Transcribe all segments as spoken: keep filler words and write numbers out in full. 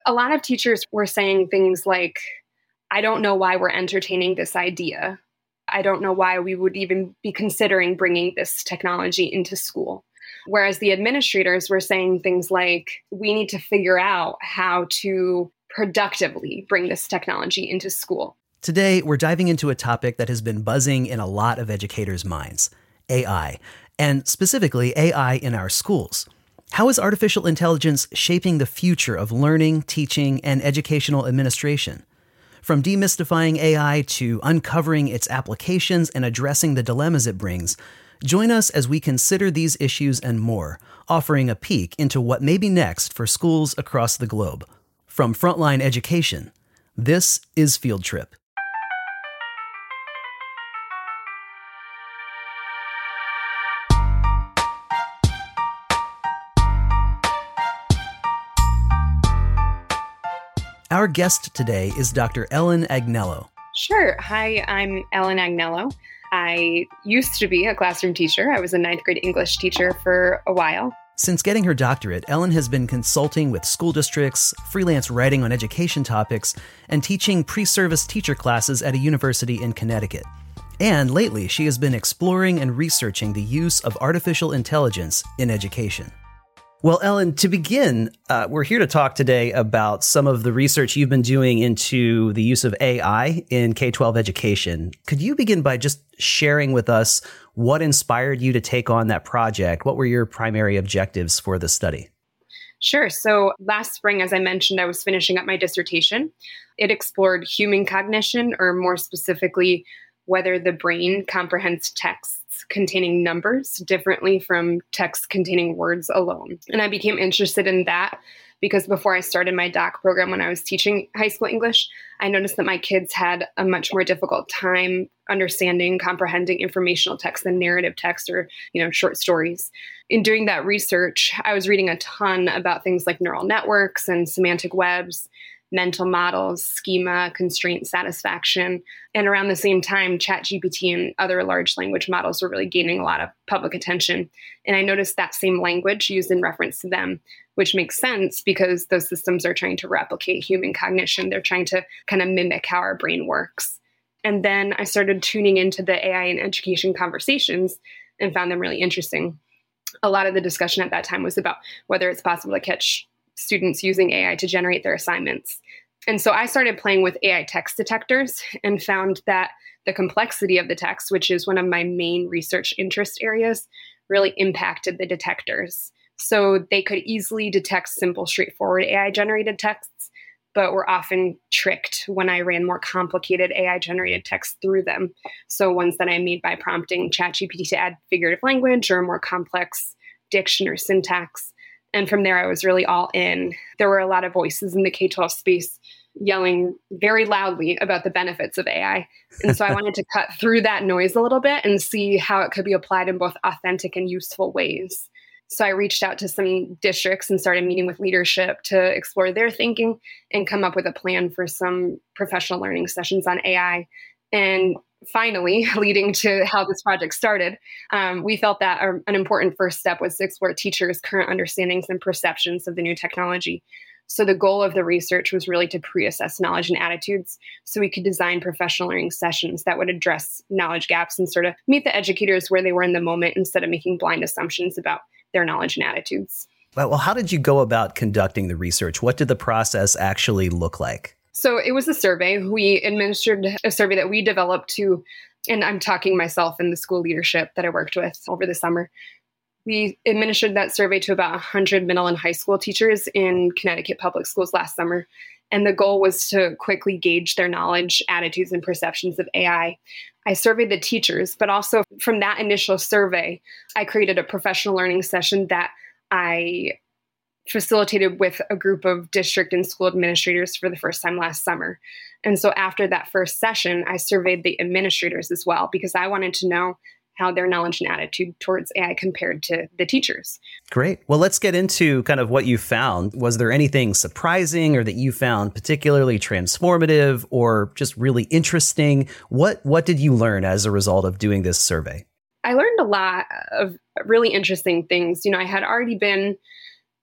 A lot of teachers were saying things like, I don't know why we're entertaining this idea. I don't know why we would even be considering bringing this technology into school. Whereas the administrators were saying things like, we need to figure out how to productively bring this technology into school. Today, we're diving into a topic that has been buzzing in a lot of educators' minds, A I, and specifically A I in our schools. How is artificial intelligence shaping the future of learning, teaching, and educational administration? From demystifying A I to uncovering its applications and addressing the dilemmas it brings, join us as we consider these issues and more, offering a peek into what may be next for schools across the globe. From Frontline Education, this is Field Trip. Our guest today is Doctor Ellen Agnello. Sure. Hi, I'm Ellen Agnello. I used to be a classroom teacher. I was a ninth grade English teacher for a while. Since getting her doctorate, Ellen has been consulting with school districts, freelance writing on education topics, and teaching pre-service teacher classes at a university in Connecticut. And lately, she has been exploring and researching the use of artificial intelligence in education. Well, Ellen, to begin, uh, we're here to talk today about some of the research you've been doing into the use of A I in K twelve education. Could you begin by just sharing with us what inspired you to take on that project? What were your primary objectives for the study? Sure. So last spring, as I mentioned, I was finishing up my dissertation. It explored human cognition, or more specifically, whether the brain comprehends texts containing numbers differently from text containing words alone. And I became interested in that because before I started my doc program when I was teaching high school English, I noticed that my kids had a much more difficult time understanding, comprehending informational text than narrative text or, you know, short stories. In doing that research, I was reading a ton about things like neural networks and semantic webs, mental models, schema, constraint satisfaction. And around the same time, ChatGPT and other large language models were really gaining a lot of public attention. And I noticed that same language used in reference to them, which makes sense because those systems are trying to replicate human cognition. They're trying to kind of mimic how our brain works. And then I started tuning into the A I in education conversations and found them really interesting. A lot of the discussion at that time was about whether it's possible to catch students using A I to generate their assignments. And so I started playing with A I text detectors and found that the complexity of the text, which is one of my main research interest areas, really impacted the detectors. So they could easily detect simple, straightforward A I-generated texts, but were often tricked when I ran more complicated A I-generated text through them. So ones that I made by prompting ChatGPT to add figurative language or more complex diction or syntax. And from there, I was really all in. There were a lot of voices in the K twelve space yelling very loudly about the benefits of A I. And so I wanted to cut through that noise a little bit and see how it could be applied in both authentic and useful ways. So I reached out to some districts and started meeting with leadership to explore their thinking and come up with a plan for some professional learning sessions on A I. And finally, leading to how this project started, um, we felt that our, an important first step was to explore teachers' current understandings and perceptions of the new technology. So the goal of the research was really to pre-assess knowledge and attitudes so we could design professional learning sessions that would address knowledge gaps and sort of meet the educators where they were in the moment instead of making blind assumptions about their knowledge and attitudes. Well, how did you go about conducting the research? What did the process actually look like? So it was a survey. We administered a survey that we developed to, and I'm talking myself and the school leadership that I worked with over the summer. We administered that survey to about one hundred middle and high school teachers in Connecticut public schools last summer. And the goal was to quickly gauge their knowledge, attitudes, and perceptions of A I. I surveyed the teachers, but also from that initial survey, I created a professional learning session that I facilitated with a group of district and school administrators for the first time last summer. And so after that first session, I surveyed the administrators as well, because I wanted to know how their knowledge and attitude towards A I compared to the teachers. Great. Well, let's get into kind of what you found. Was there anything surprising or that you found particularly transformative or just really interesting? What what did you learn as a result of doing this survey? I learned a lot of really interesting things. You know, I had already been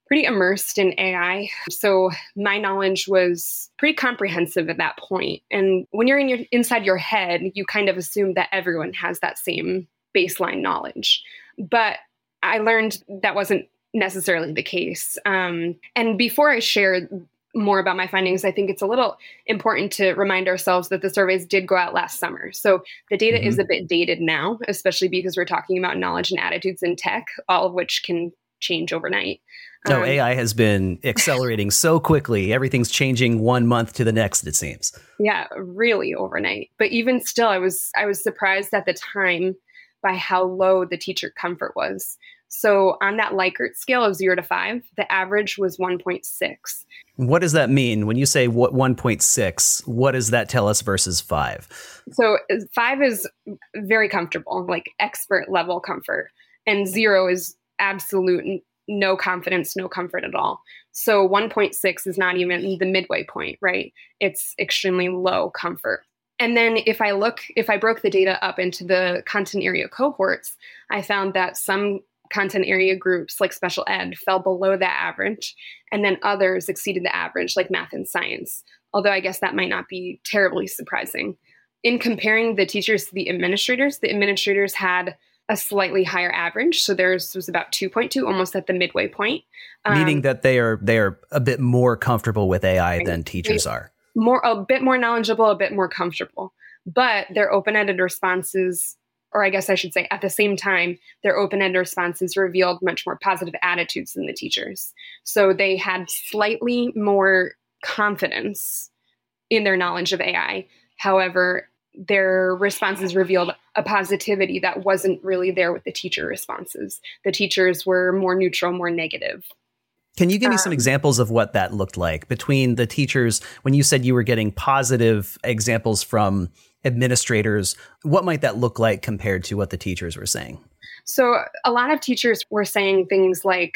pretty immersed in A I. So my knowledge was pretty comprehensive at that point. And when you're in your, inside your head, you kind of assume that everyone has that same baseline knowledge. But I learned that wasn't necessarily the case. Um, and before I share more about my findings, I think it's a little important to remind ourselves that the surveys did go out last summer. So the data mm-hmm. is a bit dated now, especially because we're talking about knowledge and attitudes in tech, all of which can change overnight. No, um, A I has been accelerating so quickly. Everything's changing one month to the next, it seems. Yeah, really overnight. But even still, I was I was surprised at the time by how low the teacher comfort was. So on that Likert scale of zero to five, the average was one point six. What does that mean? When you say what one point six, what does that tell us versus five? So five is very comfortable, like expert level comfort. And zero is absolute no confidence, no comfort at all. So one point six is not even the midway point, right? It's extremely low comfort. And then if I look, if I broke the data up into the content area cohorts, I found that some content area groups like special ed fell below that average, and then others exceeded the average like math and science, although I guess that might not be terribly surprising. In comparing the teachers to the administrators, the administrators had a slightly higher average. So theirs was about two point two, almost at the midway point. Um, Meaning that they are they are a bit more comfortable with A I right. than teachers they, are. More, a bit more knowledgeable, a bit more comfortable. But their open-ended responses, or I guess I should say at the same time, their open-ended responses revealed much more positive attitudes than the teachers. So they had slightly more confidence in their knowledge of A I. However, their responses revealed a positivity that wasn't really there with the teacher responses. The teachers were more neutral, more negative. Can you give me um, some examples of what that looked like between the teachers? When you said you were getting positive examples from administrators, what might that look like compared to what the teachers were saying? So a lot of teachers were saying things like,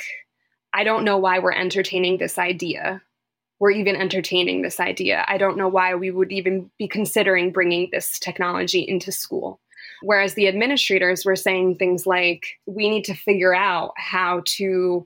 I don't know why we're entertaining this idea. We're even entertaining this idea. I don't know why we would even be considering bringing this technology into school. Whereas the administrators were saying things like, we need to figure out how to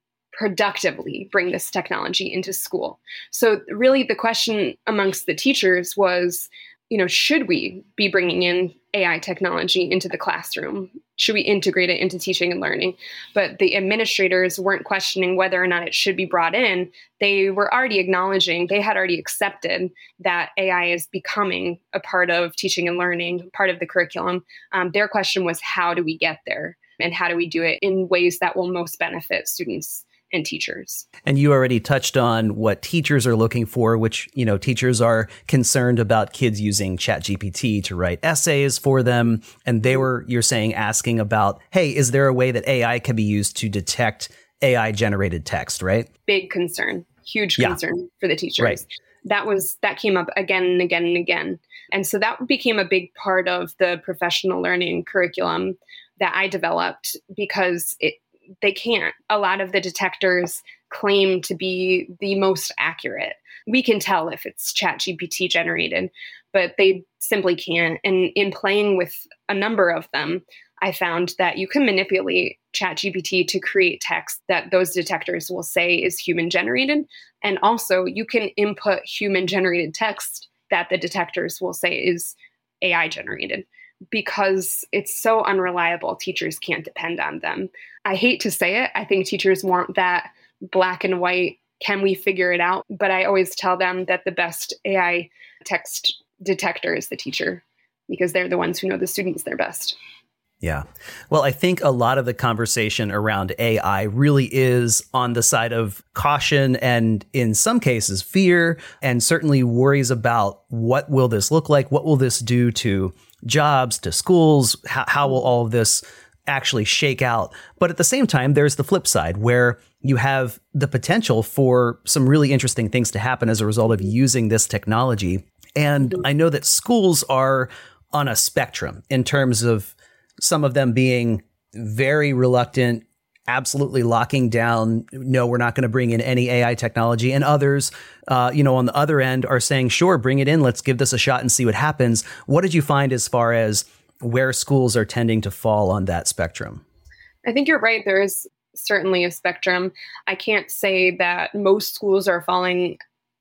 productively bring this technology into school. So really the question amongst the teachers was, you know, should we be bringing in A I technology into the classroom? Should we integrate it into teaching and learning? But the administrators weren't questioning whether or not it should be brought in. They were already acknowledging, they had already accepted that A I is becoming a part of teaching and learning, part of the curriculum. Um, their question was, how do we get there? And how do we do it in ways that will most benefit students and teachers? And you already touched on what teachers are looking for, which, you know, teachers are concerned about kids using ChatGPT to write essays for them. And they were, you're saying, asking about, hey, is there a way that A I can be used to detect A I generated text, right? Big concern, huge Yeah. concern for the teachers. Right. That was, that came up again and again and again. And so that became a big part of the professional learning curriculum that I developed, because it, they can't. A lot of the detectors claim to be the most accurate. We can tell if it's ChatGPT generated, but they simply can't. And in playing with a number of them, I found that you can manipulate ChatGPT to create text that those detectors will say is human generated. And also you can input human generated text that the detectors will say is A I generated. Because it's so unreliable, teachers can't depend on them. I hate to say it. I think teachers want that black and white, can we figure it out? But I always tell them that the best A I text detector is the teacher, because they're the ones who know the students their best. Yeah. Well, I think a lot of the conversation around A I really is on the side of caution and in some cases fear, and certainly worries about what will this look like? What will this do to jobs, to schools? How, how will all of this actually shake out? But at the same time, there's the flip side where you have the potential for some really interesting things to happen as a result of using this technology. And I know that schools are on a spectrum in terms of some of them being very reluctant, absolutely locking down, no, we're not going to bring in any A I technology. And others, uh, you know, on the other end are saying, sure, bring it in. Let's give this a shot and see what happens. What did you find as far as where schools are tending to fall on that spectrum? I think you're right. There is certainly a spectrum. I can't say that most schools are falling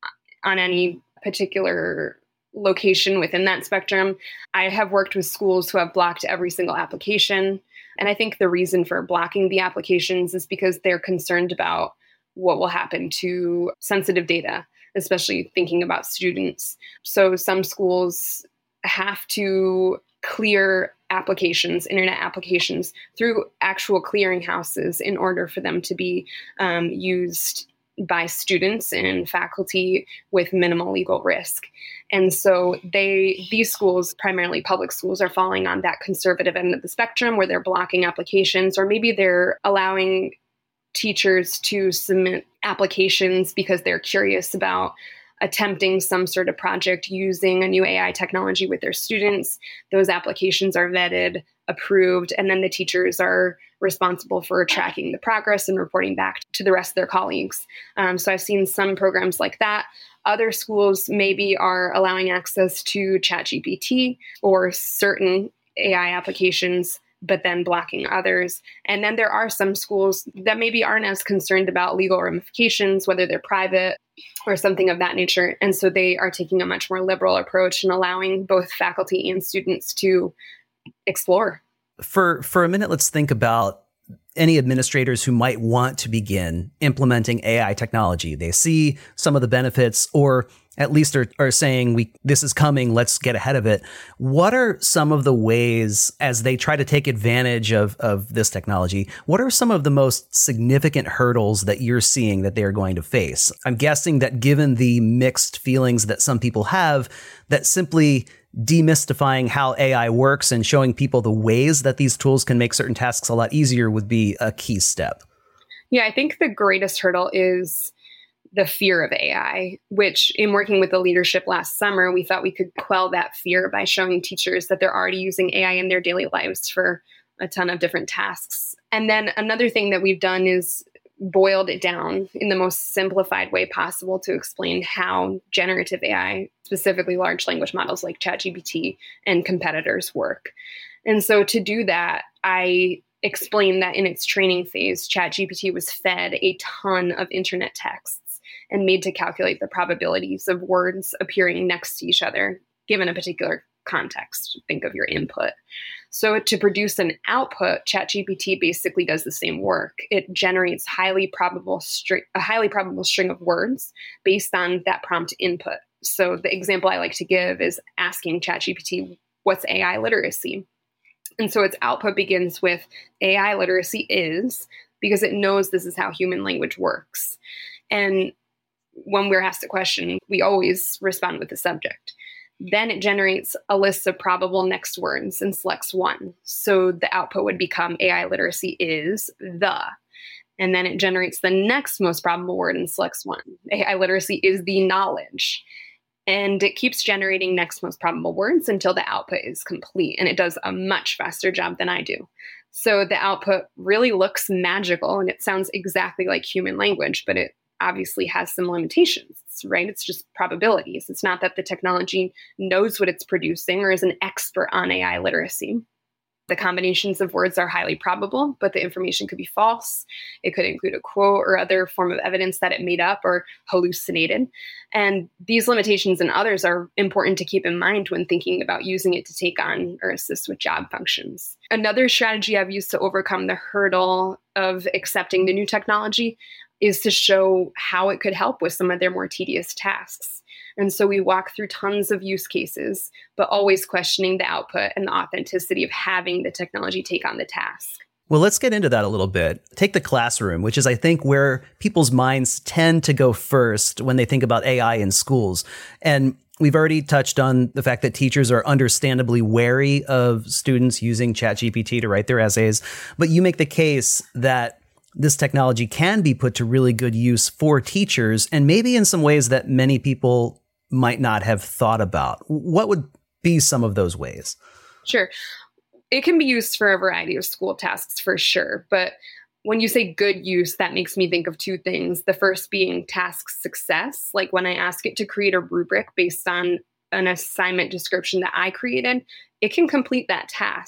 on any particular location within that spectrum. I have worked with schools who have blocked every single application. And I think the reason for blocking the applications is because they're concerned about what will happen to sensitive data, especially thinking about students. So some schools have to clear applications, internet applications, through actual clearinghouses in order for them to be um, used by students and faculty with minimal legal risk. And so they, these schools, primarily public schools, are falling on that conservative end of the spectrum where they're blocking applications, or maybe they're allowing teachers to submit applications because they're curious about attempting some sort of project using a new A I technology with their students. Those applications are vetted, approved, and then the teachers are responsible for tracking the progress and reporting back to the rest of their colleagues. Um, so I've seen some programs like that. Other schools maybe are allowing access to ChatGPT or certain A I applications, but then blocking others. And then there are some schools that maybe aren't as concerned about legal ramifications, whether they're private or something of that nature. And so they are taking a much more liberal approach and allowing both faculty and students to explore. For for a minute, let's think about any administrators who might want to begin implementing A I technology. They see some of the benefits, or at least are, are saying, "We this is coming, let's get ahead of it." What are some of the ways, as they try to take advantage of, of this technology, what are some of the most significant hurdles that you're seeing that they are going to face? I'm guessing that given the mixed feelings that some people have, that simply demystifying how A I works and showing people the ways that these tools can make certain tasks a lot easier would be a key step. Yeah, I think the greatest hurdle is the fear of A I, which in working with the leadership last summer, we thought we could quell that fear by showing teachers that they're already using A I in their daily lives for a ton of different tasks. And then another thing that we've done is boiled it down in the most simplified way possible to explain how generative A I, specifically large language models like ChatGPT and competitors, work. And so to do that, I explained that in its training phase, ChatGPT was fed a ton of internet texts and made to calculate the probabilities of words appearing next to each other, given a particular context. Think of your input. So to produce an output, ChatGPT basically does the same work. It generates highly probable string, a highly probable string of words based on that prompt input. So the example I like to give is asking ChatGPT, what's A I literacy? And so its output begins with A I literacy is, because it knows this is how human language works. And when we're asked a question, we always respond with the subject. Then it generates a list of probable next words and selects one. So the output would become A I literacy is the. And then it generates the next most probable word and selects one. A I literacy is the knowledge. And it keeps generating next most probable words until the output is complete. And it does a much faster job than I do. So the output really looks magical and it sounds exactly like human language, but it obviously has some limitations, right? It's just probabilities. It's not that the technology knows what it's producing or is an expert on A I literacy. The combinations of words are highly probable, but the information could be false. It could include a quote or other form of evidence that it made up or hallucinated. And these limitations and others are important to keep in mind when thinking about using it to take on or assist with job functions. Another strategy I've used to overcome the hurdle of accepting the new technology is to show how it could help with some of their more tedious tasks. And so we walk through tons of use cases, but always questioning the output and the authenticity of having the technology take on the task. Well, let's get into that a little bit. Take the classroom, which is, I think, where people's minds tend to go first when they think about A I in schools. And we've already touched on the fact that teachers are understandably wary of students using ChatGPT to write their essays. But you make the case that this technology can be put to really good use for teachers, and maybe in some ways that many people might not have thought about. What would be some of those ways? Sure. It can be used for a variety of school tasks for sure. But when you say good use, that makes me think of two things. The first being task success, like when I ask it to create a rubric based on an assignment description that I created, it can complete that task.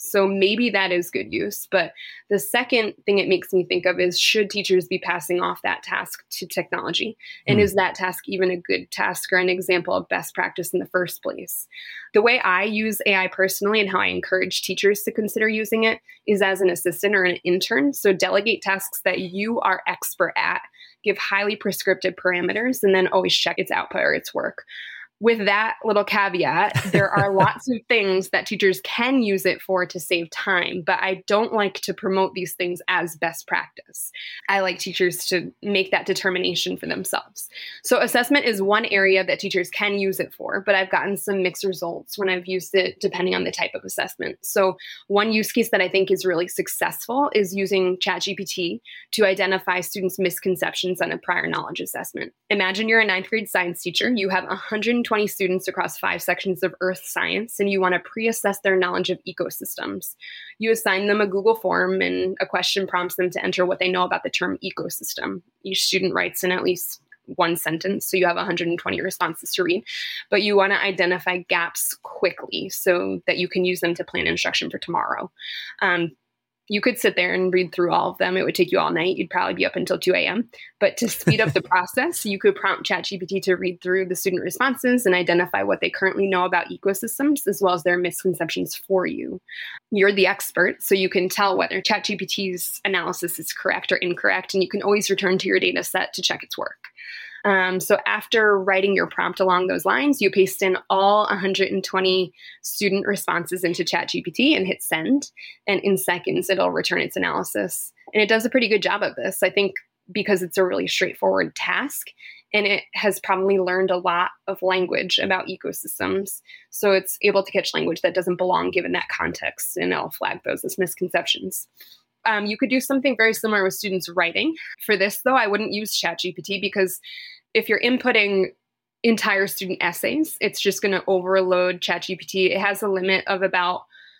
So maybe that is good use. But the second thing it makes me think of is, should teachers be passing off that task to technology? And mm. is that task even a good task or an example of best practice in the first place? The way I use A I personally and how I encourage teachers to consider using it is as an assistant or an intern. So delegate tasks that you are expert at, give highly prescriptive parameters, and then always check its output or its work. With that little caveat, there are lots of things that teachers can use it for to save time, but I don't like to promote these things as best practice. I like teachers to make that determination for themselves. So assessment is one area that teachers can use it for, but I've gotten some mixed results when I've used it depending on the type of assessment. So one use case that I think is really successful is using ChatGPT to identify students' misconceptions on a prior knowledge assessment. Imagine you're a ninth grade science teacher. You have one hundred twenty students across five sections of earth science, and you want to pre-assess their knowledge of ecosystems. You assign them a Google form, and a question prompts them to enter what they know about the term ecosystem. Each student writes in at least one sentence, so you have one hundred twenty responses to read. But you want to identify gaps quickly so that you can use them to plan instruction for tomorrow. Um, You could sit there and read through all of them. It would take you all night. You'd probably be up until two a.m. But to speed up the process, you could prompt ChatGPT to read through the student responses and identify what they currently know about ecosystems, as well as their misconceptions for you. You're the expert, so you can tell whether ChatGPT's analysis is correct or incorrect, and you can always return to your data set to check its work. Um, so after writing your prompt along those lines, you paste in all one hundred twenty student responses into ChatGPT and hit send. And in seconds, it'll return its analysis. And it does a pretty good job of this, I think, because it's a really straightforward task. And it has probably learned a lot of language about ecosystems. So it's able to catch language that doesn't belong given that context, and it'll flag those as misconceptions. Um, you could do something very similar with students writing. For this, though, I wouldn't use ChatGPT, because if you're inputting entire student essays, it's just going to overload ChatGPT. It has a limit of about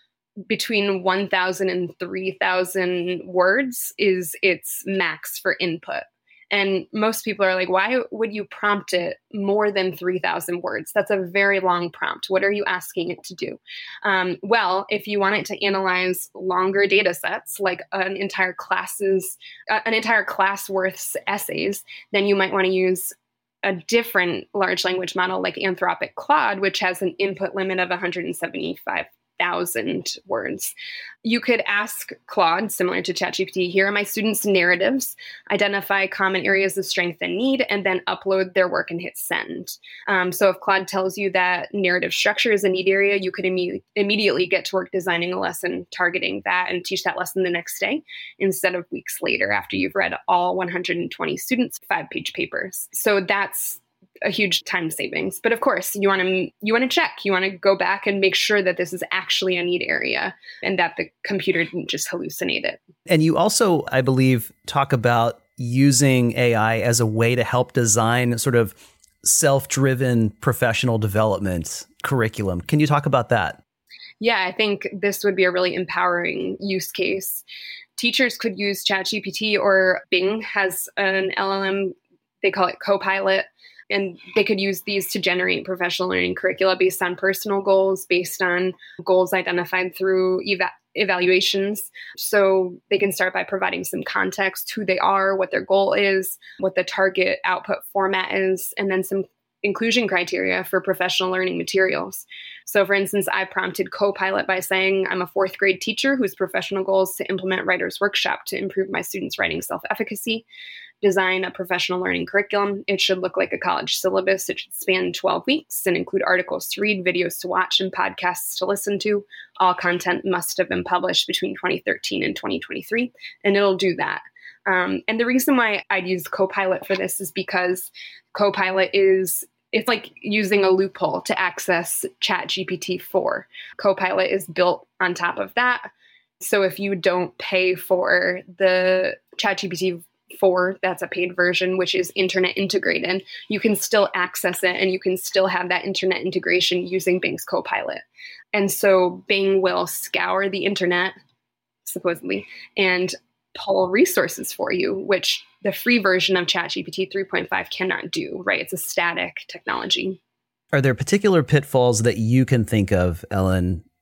between one thousand and three thousand words is its max for input. And most people are like, why would you prompt it more than three thousand words? That's a very long prompt. What are you asking it to do? Um, well, if you want it to analyze longer data sets, like an entire class's, uh, an entire class worth's essays, then you might want to use a different large language model like Anthropic Claude, which has an input limit of one hundred seventy-five thousand words. You could ask Claude, similar to ChatGPT, here are my students' narratives, identify common areas of strength and need, and then upload their work and hit send. Um, so if Claude tells you that narrative structure is a need area, you could imme- immediately get to work designing a lesson targeting that and teach that lesson the next day instead of weeks later after you've read all one hundred twenty students' five-page papers. So that's a huge time savings. But of course, you want to you want to check. You want to go back and make sure that this is actually a need area and that the computer didn't just hallucinate it. And you also, I believe, talk about using A I as a way to help design sort of self-driven professional development curriculum. Can you talk about that? Yeah, I think this would be a really empowering use case. Teachers could use ChatGPT, or Bing has an L L M, they call it Copilot. And they could use these to generate professional learning curricula based on personal goals, based on goals identified through eva- evaluations. So they can start by providing some context, who they are, what their goal is, what the target output format is, and then some inclusion criteria for professional learning materials. So for instance, I prompted Copilot by saying, I'm a fourth grade teacher whose professional goal is to implement Writer's Workshop to improve my students' writing self-efficacy. Design a professional learning curriculum. It should look like a college syllabus. It should span twelve weeks and include articles to read, videos to watch, and podcasts to listen to. All content must have been published between twenty thirteen and twenty twenty-three, and it'll do that. Um, and the reason why I'd use Copilot for this is because Copilot is it's like using a loophole to access ChatGPT four. Copilot is built on top of that. So if you don't pay for the ChatGPT four, that's a paid version, which is internet integrated, you can still access it and you can still have that internet integration using Bing's Copilot. And so Bing will scour the internet, supposedly, and pull resources for you, which the free version of ChatGPT three point five cannot do, right? It's a static technology. Are there particular pitfalls that you can think of, Ellen,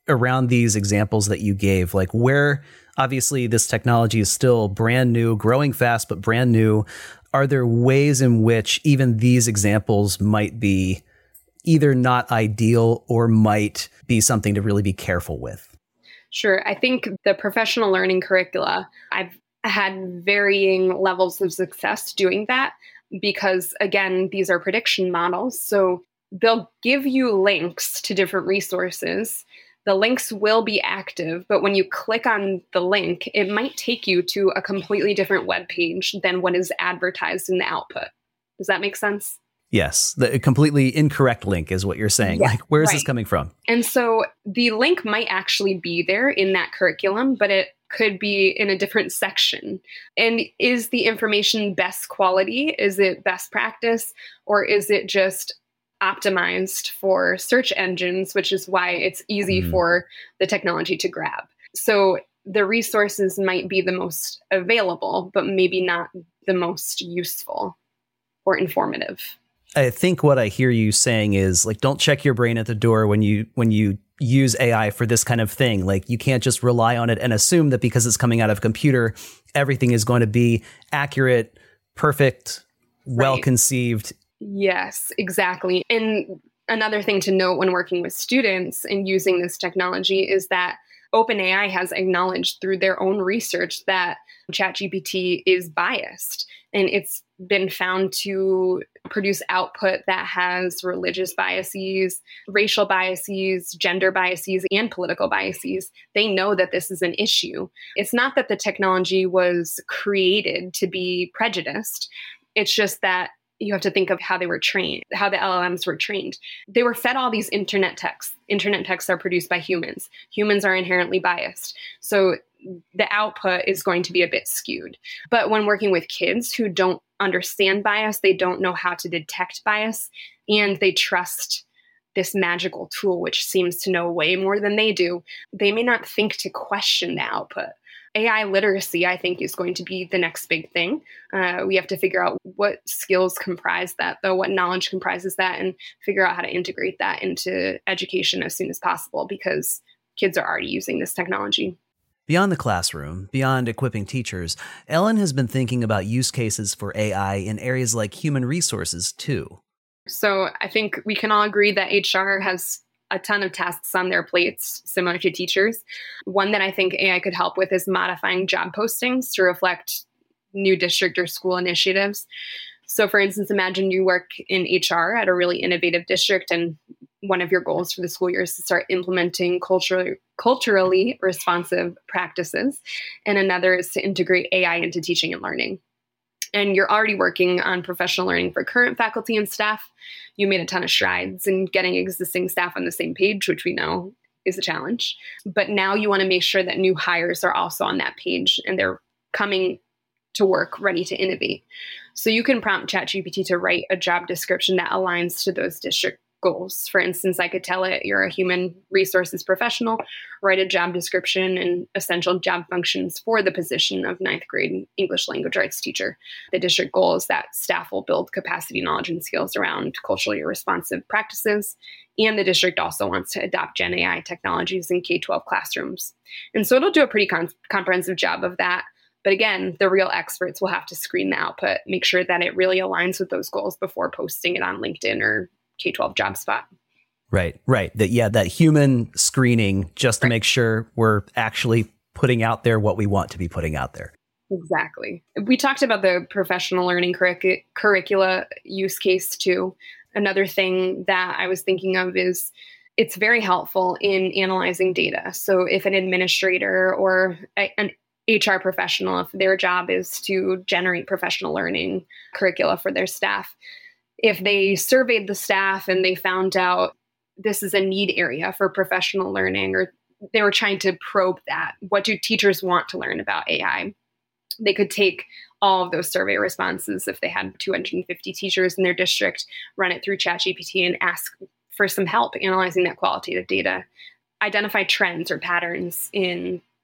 around these examples that you gave, like where obviously this technology is still brand new, growing fast, but brand new. Are there ways in which even these examples might be either not ideal or might be something to really be careful with? Sure. I think the professional learning curricula, I've had varying levels of success doing that because, again, these are prediction models. So they'll give you links to different resources. The links will be active, but when you click on the link, it might take you to a completely different web page than what is advertised in the output. Does that make sense? Yes, the completely incorrect link is what you're saying. Yeah, like, where is right. this coming from? And so the link might actually be there in that curriculum, but it could be in a different section. And is the information best quality? Is it best practice? Or is it just optimized for search engines, which is why it's easy mm. for the technology to grab? So the resources might be the most available, but maybe not the most useful or informative. I think what I hear you saying is like, don't check your brain at the door when you when you use A I for this kind of thing. Like, you can't just rely on it and assume that because it's coming out of a computer, everything is going to be accurate, perfect, right. well-conceived. Yes, exactly. And another thing to note when working with students and using this technology is that OpenAI has acknowledged through their own research that ChatGPT is biased, and it's been found to produce output that has religious biases, racial biases, gender biases, and political biases. They know that this is an issue. It's not that the technology was created to be prejudiced. It's just that you have to think of how they were trained, how the L L Ms were trained. They were fed all these internet texts. Internet texts are produced by humans. Humans are inherently biased. So the output is going to be a bit skewed. But when working with kids who don't understand bias, they don't know how to detect bias, and they trust this magical tool, which seems to know way more than they do, they may not think to question the output. A I literacy, I think, is going to be the next big thing. Uh, we have to figure out what skills comprise that, though, what knowledge comprises that, and figure out how to integrate that into education as soon as possible, because kids are already using this technology. Beyond the classroom, beyond equipping teachers, Ellen has been thinking about use cases for A I in areas like human resources, too. So I think we can all agree that H R has a ton of tasks on their plates, similar to teachers. One that I think A I could help with is modifying job postings to reflect new district or school initiatives. So for instance, imagine you work in H R at a really innovative district, and one of your goals for the school year is to start implementing culturally, culturally responsive practices. And another is to integrate A I into teaching and learning. And you're already working on professional learning for current faculty and staff. You made a ton of strides in getting existing staff on the same page, which we know is a challenge. But now you want to make sure that new hires are also on that page and they're coming to work ready to innovate. So you can prompt ChatGPT to write a job description that aligns to those district goals. For instance, I could tell it you're a human resources professional, write a job description and essential job functions for the position of ninth grade English language arts teacher. The district goal is that staff will build capacity, knowledge, and skills around culturally responsive practices. And the district also wants to adopt Gen A I technologies in K twelve classrooms. And so it'll do a pretty con- comprehensive job of that. But again, the real experts will have to screen the output, make sure that it really aligns with those goals before posting it on LinkedIn or K twelve JobSpot. Right, right. That yeah, that human screening just to right. make sure we're actually putting out there what we want to be putting out there. Exactly. We talked about the professional learning curric- curricula use case too. Another thing that I was thinking of is it's very helpful in analyzing data. So if an administrator or a, an H R professional, if their job is to generate professional learning curricula for their staff, if they surveyed the staff and they found out this is a need area for professional learning, or they were trying to probe that, what do teachers want to learn about A I? They could take all of those survey responses, if they had two hundred fifty teachers in their district, run it through ChatGPT and ask for some help analyzing that qualitative data, identify trends or patterns in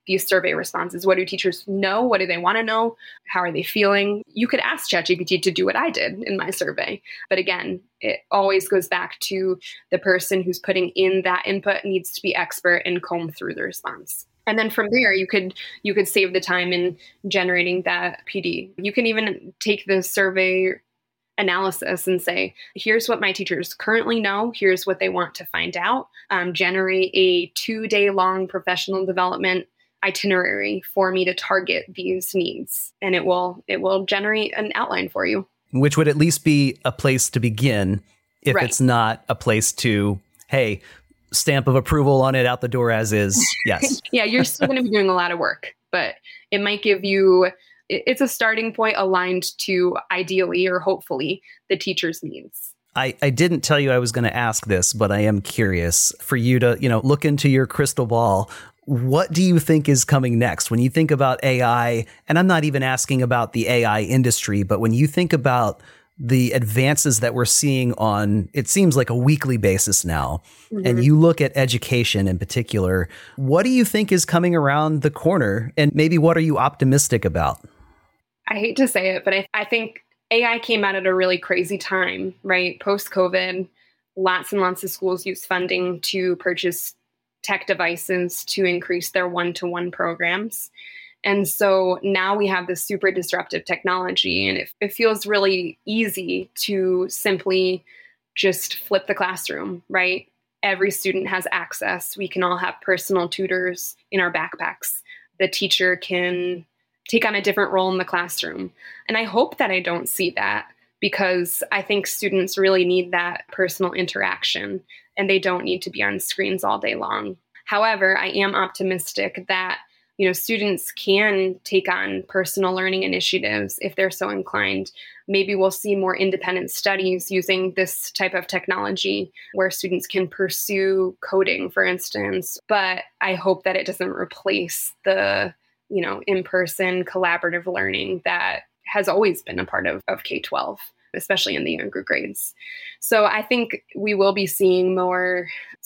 these survey responses. What do teachers know? What do they want to know? How are they feeling? You could ask ChatGPT to do what I did in my survey. But again, it always goes back to the person who's putting in that input needs to be expert and comb through the response. And then from there, you could you could save the time in generating that P D. You can even take the survey analysis and say, here's what my teachers currently know. Here's what they want to find out. Um, generate a two-day long professional development itinerary for me to target these needs. And it will it will generate an outline for you. Which would at least be a place to begin if right. it's not a place to, hey, stamp of approval on it, out the door as is. Yes. Yeah, you're still going to be doing a lot of work, but it might give you, it's a starting point aligned to ideally or hopefully the teacher's needs. I, I didn't tell you I was going to ask this, but I am curious for you to, you know, look into your crystal ball. What do you think is coming next when you think about A I? And I'm not even asking about the A I industry, but when you think about the advances that we're seeing on, it seems like a weekly basis now, mm-hmm. and you look at education in particular, what do you think is coming around the corner? And maybe what are you optimistic about? I hate to say it, but I, I think A I came out at a really crazy time, right? Post-COVID, lots and lots of schools use funding to purchase tech devices to increase their one-to-one programs. And so now we have this super disruptive technology, and it, it feels really easy to simply just flip the classroom, right? Every student has access. We can all have personal tutors in our backpacks. The teacher can take on a different role in the classroom. And I hope that I don't see that, because I think students really need that personal interaction, and they don't need to be on screens all day long. However, I am optimistic that, you know, students can take on personal learning initiatives if they're so inclined. Maybe we'll see more independent studies using this type of technology where students can pursue coding, for instance. But I hope that it doesn't replace the, you know, in-person collaborative learning that has always been a part of, of K twelve, especially in the younger grades. So I think we will be seeing more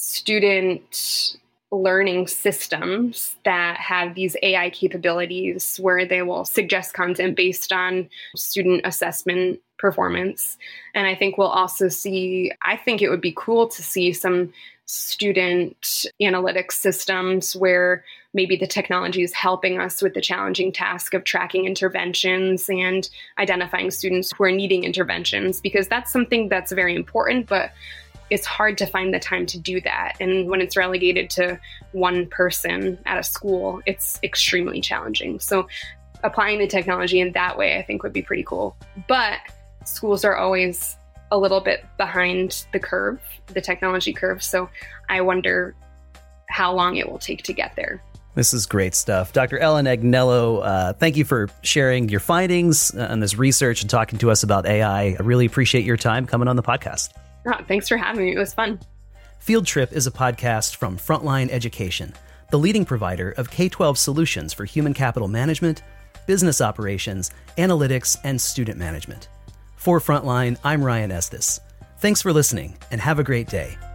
student learning systems that have these A I capabilities where they will suggest content based on student assessment performance. And I think we'll also see, I think it would be cool to see some student analytics systems where maybe the technology is helping us with the challenging task of tracking interventions and identifying students who are needing interventions, because that's something that's very important, but it's hard to find the time to do that. And when it's relegated to one person at a school, it's extremely challenging. So applying the technology in that way, I think would be pretty cool. But schools are always a little bit behind the curve, the technology curve. So I wonder how long it will take to get there. This is great stuff. Doctor Ellen Agnello, uh, thank you for sharing your findings on this research and talking to us about A I. I really appreciate your time coming on the podcast. Oh, thanks for having me. It was fun. Field Trip is a podcast from Frontline Education, the leading provider of K twelve solutions for human capital management, business operations, analytics, and student management. For Frontline, I'm Ryan Estes. Thanks for listening, and have a great day.